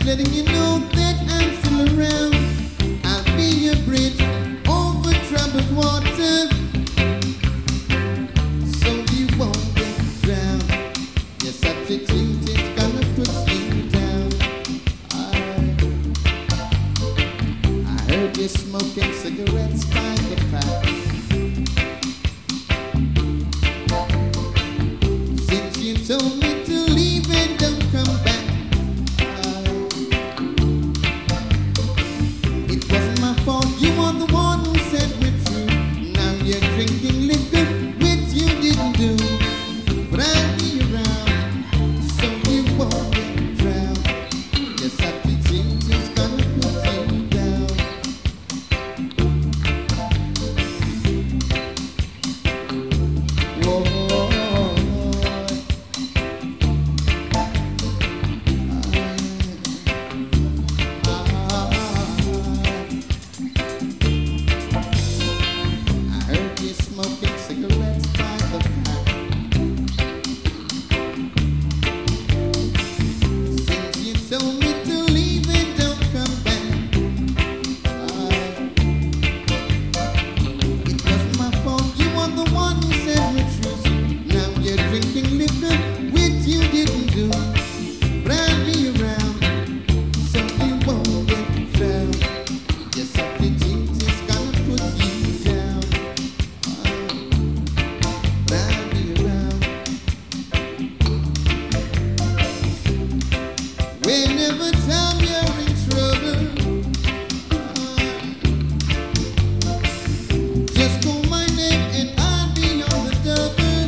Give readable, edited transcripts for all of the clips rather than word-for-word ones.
letting you know that I'm still around. I'll be your bridge over troubled water, so you won't get drowned. Your subject is gonna put you down. I heard you smoking cigarettes by the pack. Since you told me to leave and don't come back, it wasn't my fault. You are the one who said we're true. Now you're drinking liquor, which you didn't do. But I'll be around, so you won't get drowned. Your substitute is gonna put you down. Whoa. I heard you smoking cigarettes by the pack. Since you told me to leave and don't come back, it wasn't my fault. You are the one who said we're true. Now you're drinking liquor, which you didn't do. But I'll be around, so you won't get drowned. Your substitute is gonna put you down. But I'll be around. Whenever time you're in trouble, just call my name and I'll be on the double,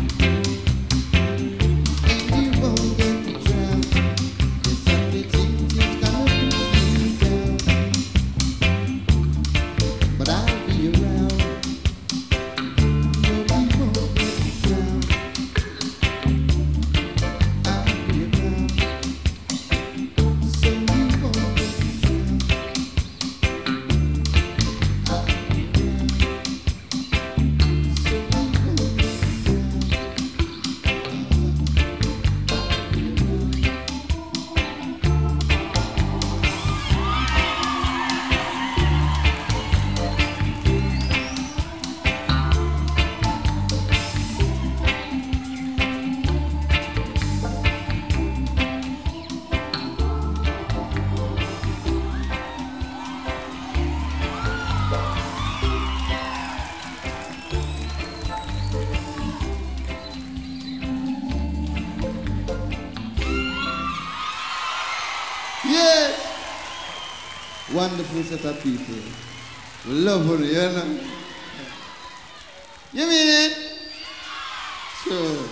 and you won't get drowned. Your substitute is gonna put you down. But I'll be around, no, you won't get drowned. I'll be around, so you won't get drowned. I'll be around, so you won't get Yes! Wonderful set of people. Lovely, you know? You mean it? Sure.